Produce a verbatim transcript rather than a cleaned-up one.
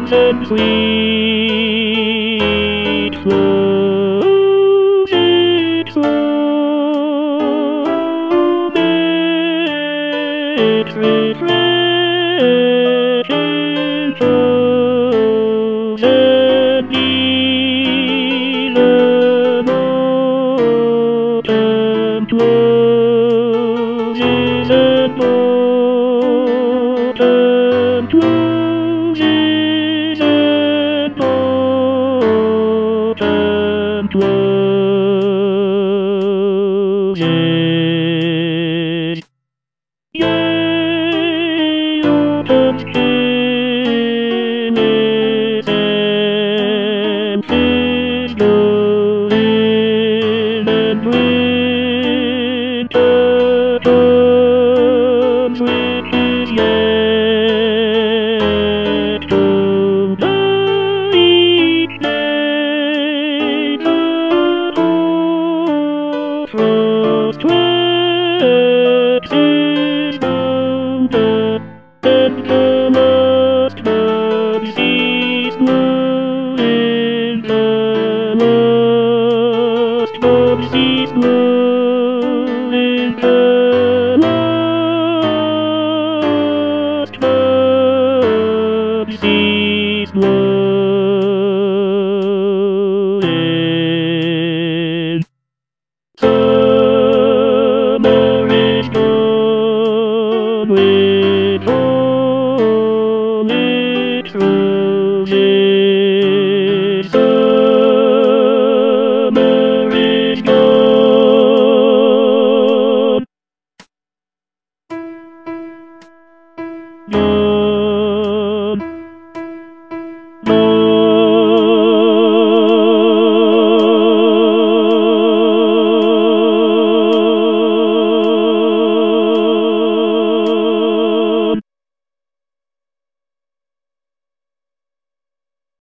and sweet flows it through its refreshing flows and be the autumn closes and autumn closes and autumn closes. Yea, autumn's chillis and fish go in, and winter comes with his yet to die each day. The frost waxes bolder, and the last bud cease glowing. The last bud cease glowing. The last bud cease glowing.